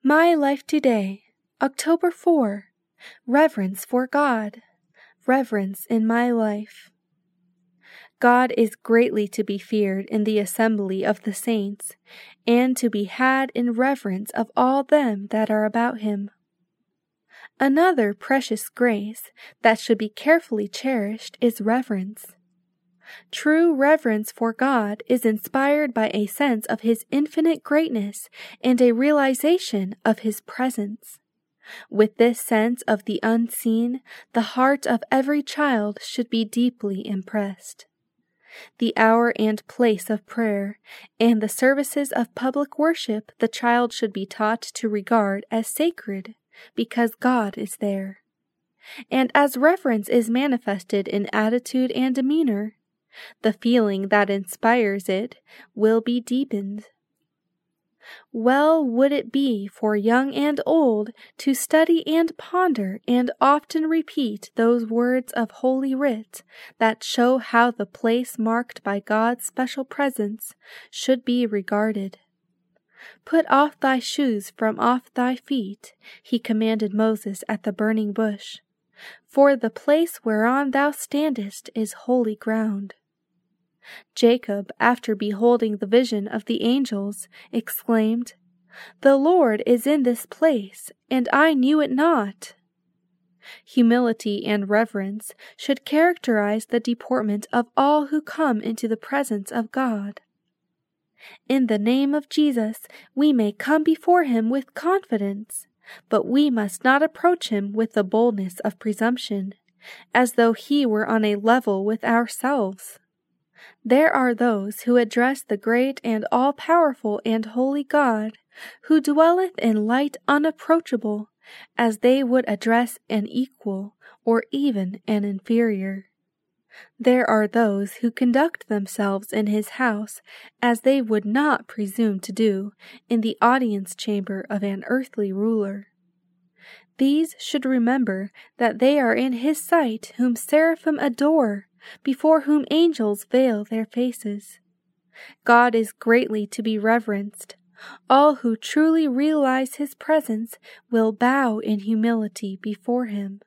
My Life Today, October 4. Reverence for God. Reverence in my life. God is greatly to be feared in the assembly of the saints, and to be had in reverence of all them that are about him. Another precious grace that should be carefully cherished is reverence. True reverence for God is inspired by a sense of his infinite greatness and a realization of his presence. With this sense of the unseen, the heart of every child should be deeply impressed. The hour and place of prayer and the services of public worship the child should be taught to regard as sacred, because God is there. And as reverence is manifested in attitude and demeanor, the feeling that inspires it will be deepened. Well would it be for young and old to study and ponder and often repeat those words of Holy Writ that show how the place marked by God's special presence should be regarded. "Put off thy shoes from off thy feet," he commanded Moses at the burning bush, "for the place whereon thou standest is holy ground." Jacob, after beholding the vision of the angels, exclaimed, "The Lord is in this place, and I knew it not." Humility and reverence should characterize the deportment of all who come into the presence of God. In the name of Jesus, we may come before him with confidence, but we must not approach him with the boldness of presumption, as though he were on a level with ourselves. There are those who address the great and all-powerful and holy God, who dwelleth in light unapproachable, as they would address an equal or even an inferior. There are those who conduct themselves in his house as they would not presume to do in the audience chamber of an earthly ruler. These should remember that they are in his sight whom seraphim adore, before whom angels veil their faces. God is greatly to be reverenced. All who truly realize his presence will bow in humility before him.